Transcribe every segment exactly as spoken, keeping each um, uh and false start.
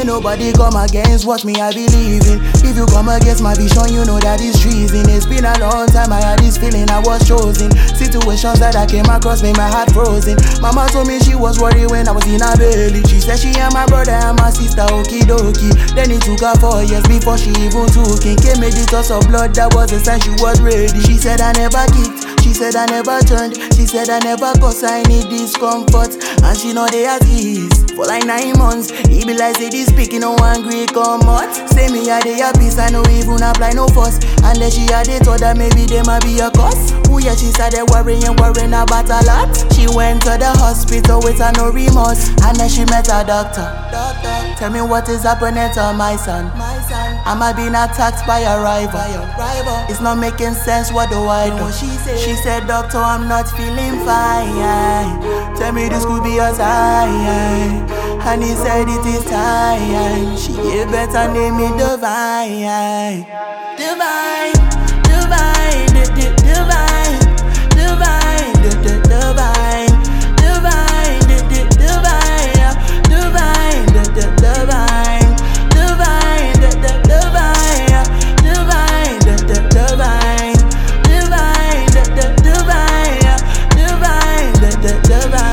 May nobody come against what me I believe in. If you come against my vision, you know that it's treason. It's been a long time I had this feeling I was chosen. Situations that I came across made my heart frozen. Mama told me she was worried when I was in her belly. She said she and my brother and my sister, okie dokie. Then it took her four years before she even took it. Came with the toss of blood, that was the sign she was ready. She said I never kicked, she said I never turned, she said I never cause I need discomfort. And she know they at ease for like nine months. He be like say this speaking no angry come out. Say me a day a peace, I no even apply no fuss. Unless she had it thought that maybe they might be a cause. Ooh yeah, she started worrying, worrying about a lot. She went to the hospital with her no remorse. And then she met a doctor. Doctor, tell me what is happening to my son. My son, am I being attacked by a rival? By a rival. It's not making sense, what do I do? No, she said, she said, doctor, I'm not feeling fine. Tell me this could be a sign. And he said it is time. She gave better name me Divine. Divine, divine, di- di- divine, divine, di- di- divine, divine, di- di- divine, divine, di- di- divine, divine, di- di- divine, divine, di- di- divine, divine, di- di- divine, divine, di- di-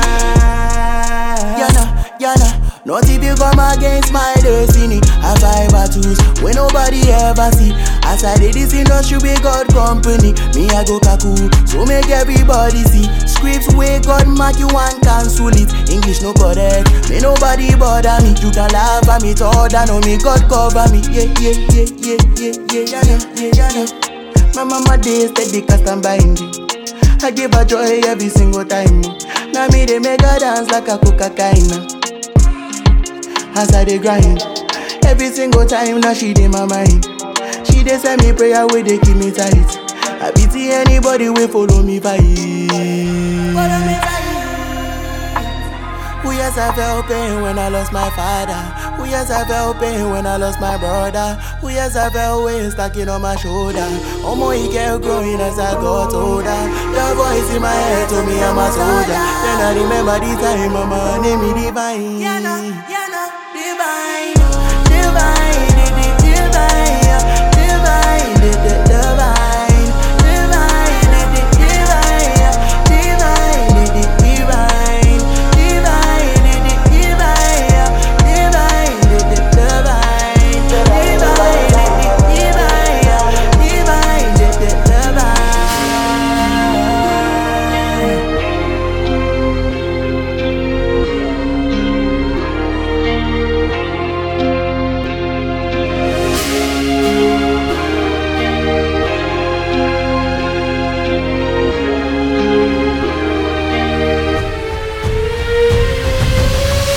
divine. Yana, yana. Not if you come against my destiny. I fight battles when nobody ever see. As I did this industry with God company, me I go kaku, so make everybody see. Scripts where God mark you and cancel it. English no correct, may nobody bother me. You can laugh at me, thought I know me, God cover me. Yeah, yeah, yeah, yeah, yeah, yeah, yeah, yeah, yeah, yeah. My mama day steady cause I'm behind it. I give her joy every single time. Now me they make her dance like a cocaine. As I dey grind, every single time now she dey my mind. She dey send me prayer where they keep me tight. I pity anybody wey follow me fight. Follow me fight. Oh yes, I felt pain when I lost my father. Oh yes, I felt pain when I lost my brother. Oh yes, I felt weight stacking on my shoulder. Oh my, he kept growing as I got older. Your voice in my head told me I'm a soldier. Then I remember the time mama named me Divine. Yeah, no, yeah.